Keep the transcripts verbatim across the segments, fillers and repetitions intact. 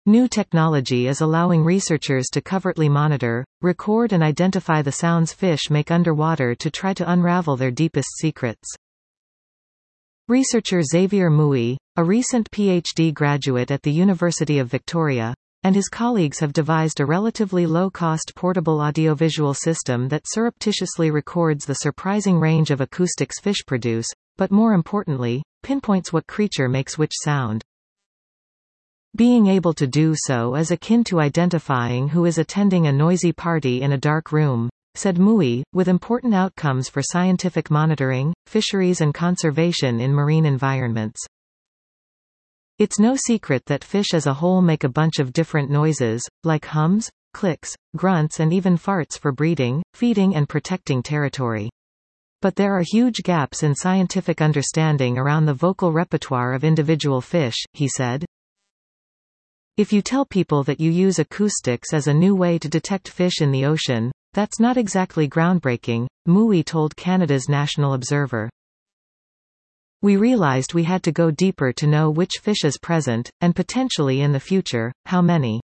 New technology is allowing researchers to covertly monitor, record and identify the sounds fish make underwater to try to unravel their deepest secrets. Researcher Xavier Mouy, a recent PhD graduate at the University of Victoria, and his colleagues have devised a relatively low-cost portable audiovisual system that surreptitiously records the surprising range of acoustics fish produce, but more importantly, pinpoints what creature makes which sound. Being able to do so is akin to identifying who is attending a noisy party in a dark room, said Mouy, with important outcomes for scientific monitoring, fisheries and conservation in marine environments. It's no secret that fish as a whole make a bunch of different noises, like hums, clicks, grunts and even farts for breeding, feeding and protecting territory. But there are huge gaps in scientific understanding around the vocal repertoire of individual fish, he said. If you tell people that you use acoustics as a new way to detect fish in the ocean, that's not exactly groundbreaking, Mouy told Canada's National Observer. We realized we had to go deeper to know which fish is present, and potentially in the future, how many.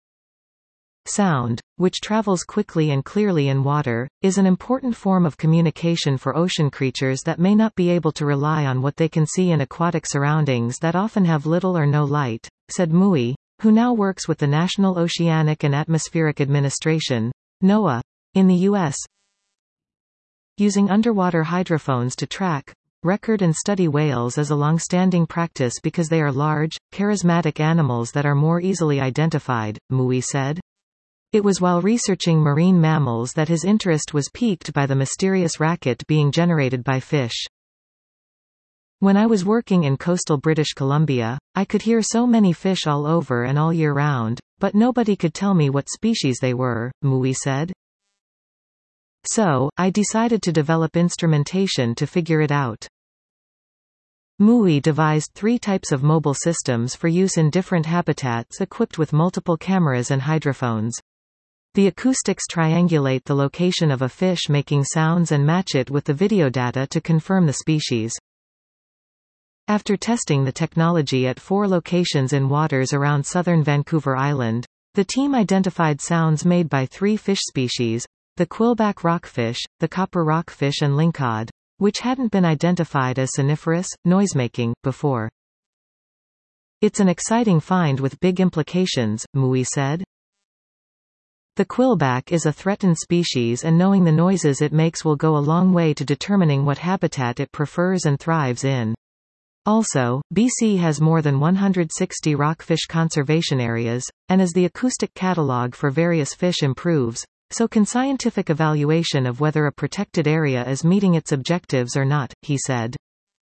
Sound, which travels quickly and clearly in water, is an important form of communication for ocean creatures that may not be able to rely on what they can see in aquatic surroundings that often have little or no light, said Mouy, who now works with the National Oceanic and Atmospheric Administration, NOAA, in the U S, using underwater hydrophones to track, record and study whales is a long-standing practice because they are large, charismatic animals that are more easily identified, Mouy said. It was while researching marine mammals that his interest was piqued by the mysterious racket being generated by fish. When I was working in coastal British Columbia, I could hear so many fish all over and all year round, but nobody could tell me what species they were, Mouy said. So, I decided to develop instrumentation to figure it out. Mouy devised three types of mobile systems for use in different habitats equipped with multiple cameras and hydrophones. The acoustics triangulate the location of a fish making sounds and match it with the video data to confirm the species. After testing the technology at four locations in waters around southern Vancouver Island, the team identified sounds made by three fish species, the quillback rockfish, the copper rockfish and lingcod, which hadn't been identified as soniferous, noisemaking, before. It's an exciting find with big implications, Mouy said. The quillback is a threatened species and knowing the noises it makes will go a long way to determining what habitat it prefers and thrives in. Also, B C has more than one hundred sixty rockfish conservation areas, and as the acoustic catalog for various fish improves, so can scientific evaluation of whether a protected area is meeting its objectives or not, he said.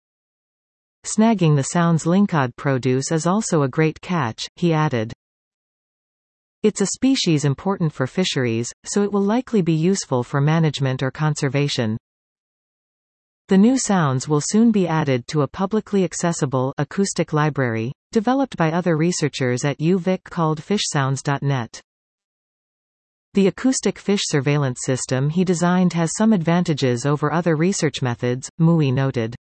Snagging the sounds lingcod produce is also a great catch, he added. It's a species important for fisheries, so it will likely be useful for management or conservation. The new sounds will soon be added to a publicly accessible acoustic library, developed by other researchers at U Vic called fishsounds dot net. The acoustic fish surveillance system he designed has some advantages over other research methods, Mouy noted.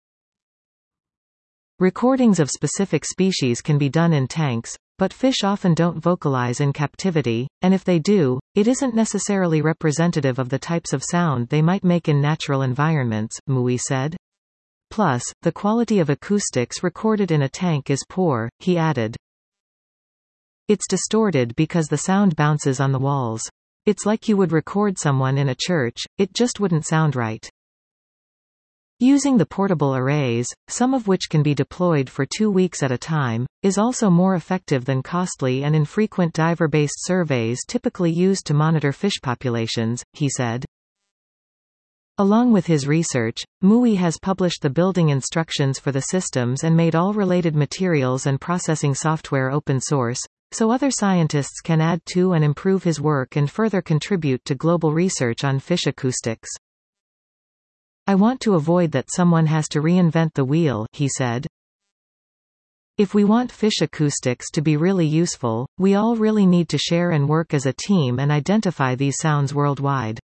Recordings of specific species can be done in tanks, but fish often don't vocalize in captivity, and if they do, it isn't necessarily representative of the types of sound they might make in natural environments, Mouy said. Plus, the quality of acoustics recorded in a tank is poor, he added. It's distorted because the sound bounces on the walls. It's like you would record someone in a church, it just wouldn't sound right. Using the portable arrays, some of which can be deployed for two weeks at a time, is also more effective than costly and infrequent diver-based surveys typically used to monitor fish populations, he said. Along with his research, Mouy has published the building instructions for the systems and made all related materials and processing software open source, so other scientists can add to and improve his work and further contribute to global research on fish acoustics. I want to avoid that someone has to reinvent the wheel, he said. If we want fish acoustics to be really useful, we all really need to share and work as a team and identify these sounds worldwide.